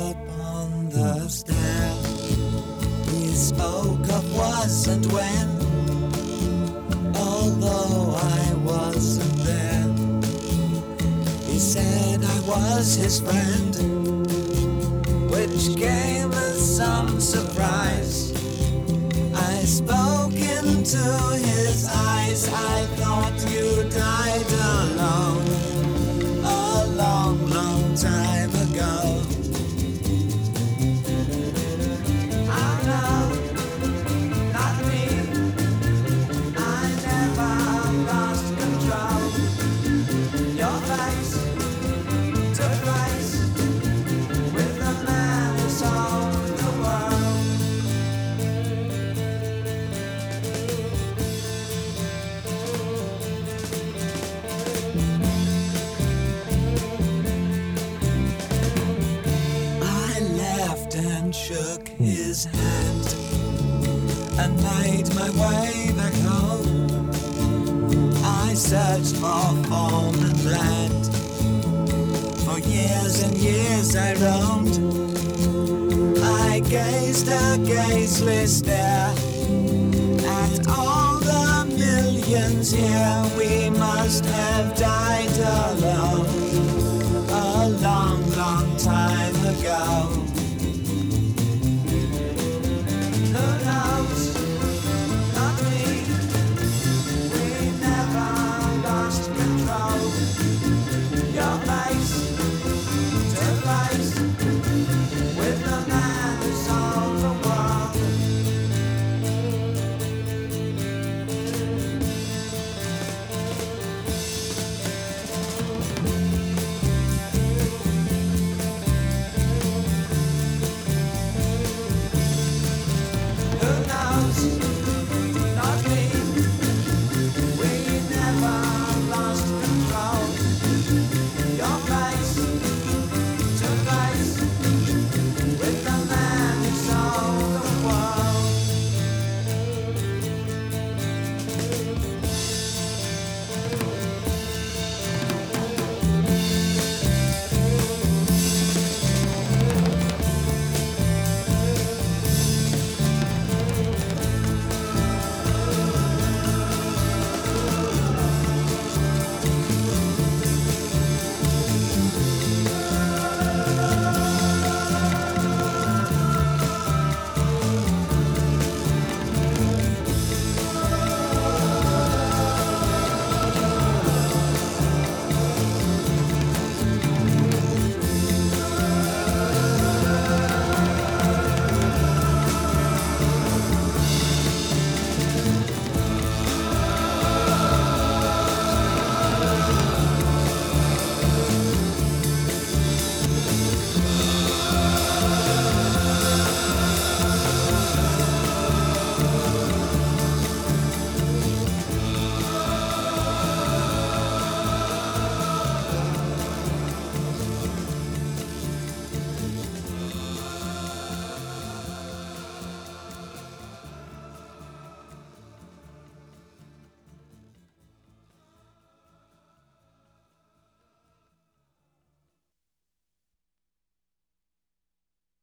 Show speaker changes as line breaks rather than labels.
up on the stair. We spoke of was and when, although I wasn't there. He said I was his friend, which came as some surprise. I spoke into his eyes. I thought you died alone a long, long time ago. Oh no, not me. I never lost control. Your face took place with the man who sold the world. I laughed and shook his hand and made my way back home. I searched for form and land. For years and years I roamed. I gazed a gazeless stare at all the millions here. We must have died alone a long, long time ago.